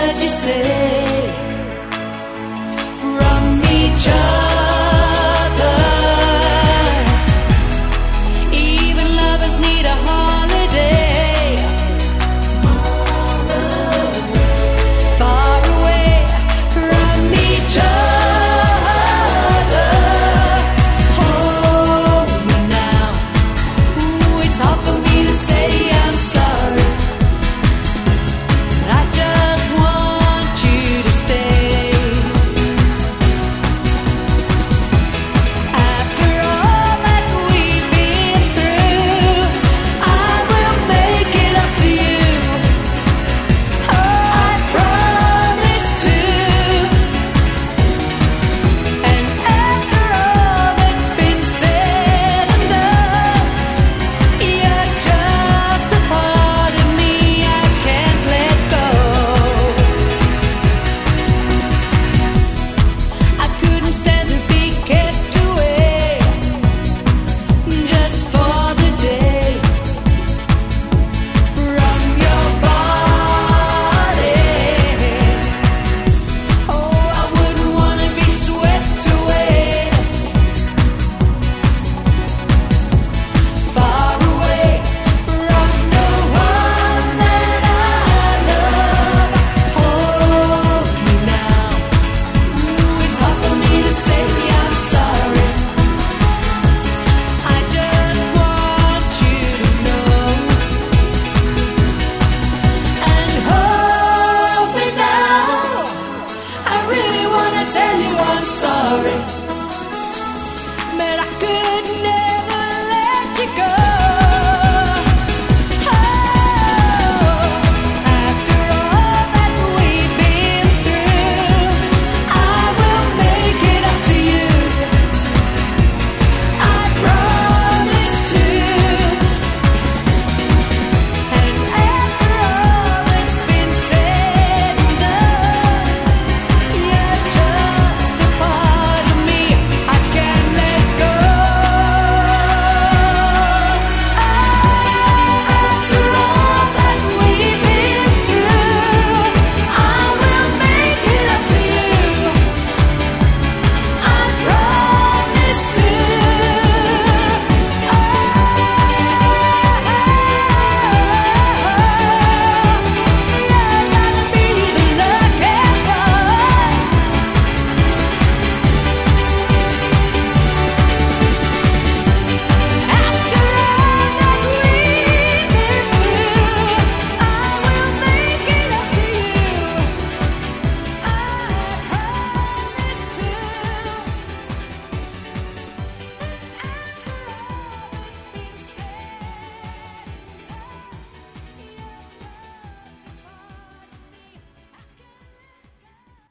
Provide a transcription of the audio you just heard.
heard you say from each other. Even lovers need a holiday. Far away from each other. Hold me now. Ooh, it's hard for me to say I'm sorry. I just want you to stay. After all that we've been through, I will make it up to you. Oh, I promise to. And after all that's been said and done, you're just a part of me I can't let go. I couldn't stand to be kept away just for the day from your body. Oh, I wouldn't want to be swept away, far away from the one that I love. Hold me now. Ooh, it's hard for me to say I'm sorry. I just want you to know. And hold me now. I really want to tell you I'm sorry.